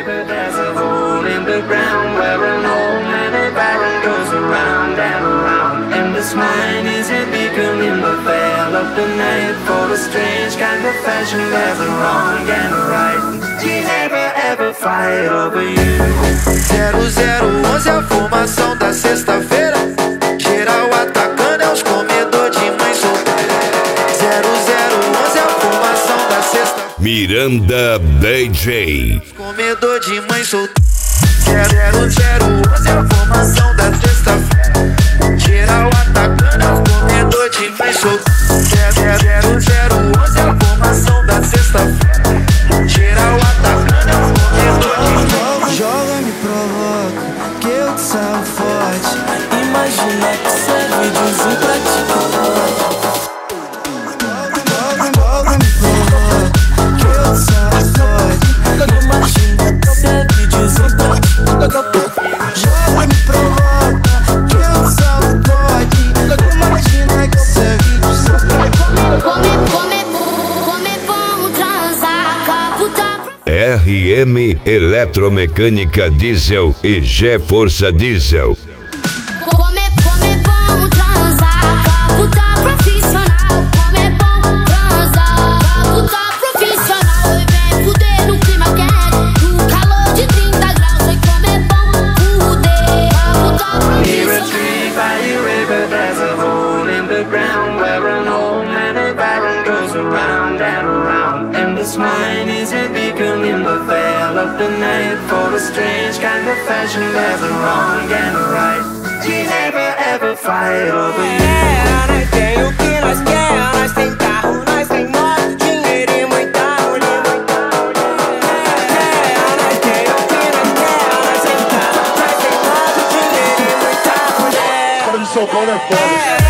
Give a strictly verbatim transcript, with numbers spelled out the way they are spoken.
river, there's a hole in the ground where an old man of iron goes around and around. And this mine is a beacon in the veil of the night for the strange kind of fashion. There's a wrong and a right. We never ever fight over you. zero zero onze é a formação da sexta-feira. Geral atacando é os comedor de mãe solteira. zero zero onze é a formação da sexta-feira. Miranda D J. Comedor de mãe solteira. zero zero onze é a formação da sexta-feira. Geral atacando é os comedor de mãe solteira. zero zero onze é a formação da sexta-feira. Geral atacando é os comedor de mãe solteira. Joga, me provoca, que eu te salvo forte. Imagina que serve de um zoom pra ti. Joga, me provoca, que eu te salvo forte. Imagina que serve de um zoom pra ti. Joga, me provoca, que eu te salvo forte. Imagina que serve de um zoom pra ti. Come, come, come, vamos transar, caputa. R M Eletromecânica Diesel e G-Força Diesel. Come, come, vamos transar, caputa profissional. Come, bom transar, caputa profissional. E vem fuder no clima quente, no calor de trinta graus. E come, bom fuder, caputa Near a profissional. tree by a river, there's a hole in the ground where an old man of iron goes around and around. And this mine is a beacon in the veil of the night for a strange kind of fashion. There's a wrong and a right. We never ever fight over you. É, nós tem o que nós quer, nós tem carro, nós tem moto, dinheiro e muita mulher, muita mulher. É, nós tem o que nós quer, nós tem carro, nós tem moto, dinheiro e muita mulher. Cara de São Paulo é foda.